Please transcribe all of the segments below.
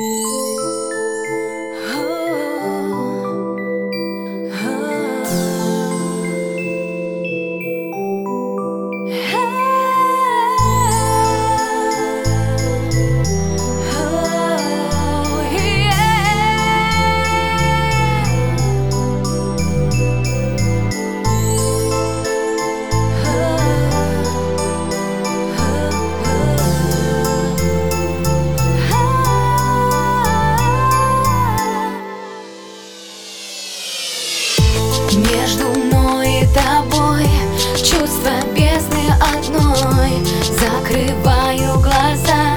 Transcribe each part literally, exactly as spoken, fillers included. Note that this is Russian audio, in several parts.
Между мной и тобой чувство бездны одной. Закрываю глаза,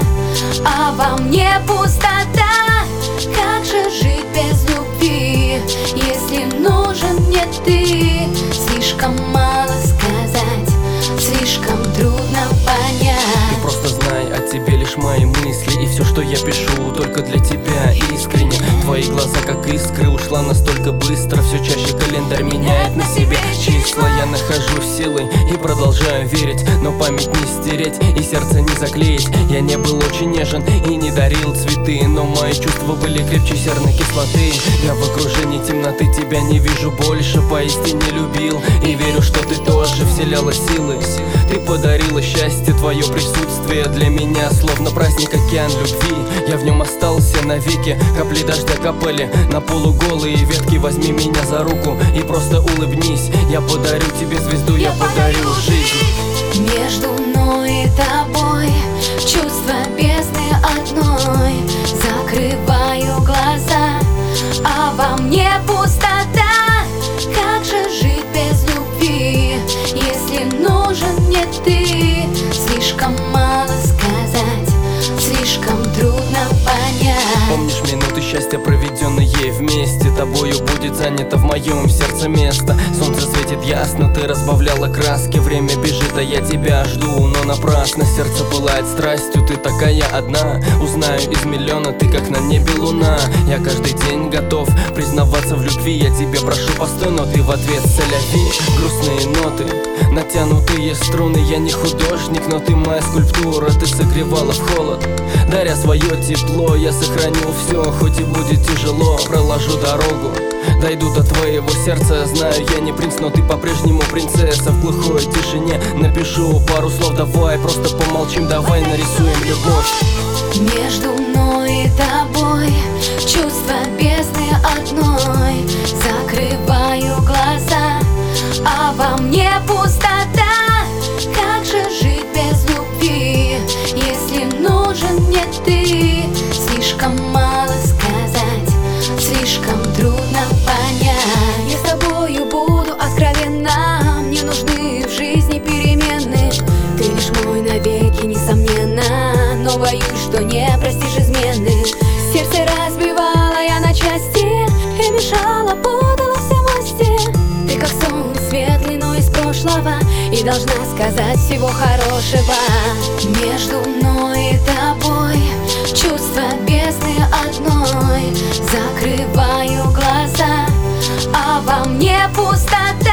а во мне пустота. Как же жить без любви, если нужен мне ты? Слишком мало сказать, слишком трудно понять. Ты просто знай, о тебе лишь мои мысли, и все, что я пишу, только для тебя искренне. Твои глаза, как искры, ушла настолько быстро. Все чаще календарь меняет на себе числа. Я нахожу силы и продолжаю верить, но память не стереть и сердце не заклеить. Я не был очень нежен и не дарил цветы, но мои чувства были крепче серной кислоты. Я в окружении темноты тебя не вижу больше, поистине любил и верю, что ты тоже вселяла силы. Ты подарила счастье, твое присутствие для меня словно праздник, океан любви. Я в нем остался навеки, капли дождя капали на полуголые ветки. Возьми меня за руку и просто улыбнись. Я подарю тебе звезду, я, я подарю жизнь. Между мной и тобой чувство бездны одной. Закрываю глаза, а во мне пустота. Как же жить без любви, если нужен мне ты? Слишком мало сказать, слишком трудно понять. Помнишь минуты счастья, проведенные вместе? Тобою будет занято в моем сердце место. Солнце светит ясно, ты разбавляла краски. Время бежит, а я тебя жду, но напрасно. Сердце пылает страстью, ты такая одна. Узнаю из миллиона, ты как на небе луна. Я каждый день готов признаваться в любви. Я тебе прошу постой, но ты в ответ соляви. Грустные ноты, натянутые струны. Я не художник, но ты моя скульптура. Ты согревала в холод, даря свое тепло. Я сохраню все, хоть и будет тяжело. Проложу дорогу, дойду до твоего сердца. Знаю, я не принц, но ты по-прежнему принцесса. В глухой тишине напишу пару слов. Давай просто помолчим, давай нарисуем любовь. Между мной и тобой чувство бездны одной. Закрываю глаза, а во мне пустота. Как же жить без любви, если нужен мне ты? Слишком мало сказать, слишком трудно понять. Я с тобою буду откровенна, мне нужны в жизни перемены. Ты лишь мой навеки, несомненно, но боюсь, что не простишь измены. Сердце разбивала я на части и мешала, путала все мости. Ты как сон светлый, но из прошлого, и должна сказать всего хорошего. Между мной и тобой чувство бездны одной. Закрываю глаза, а во мне пустота.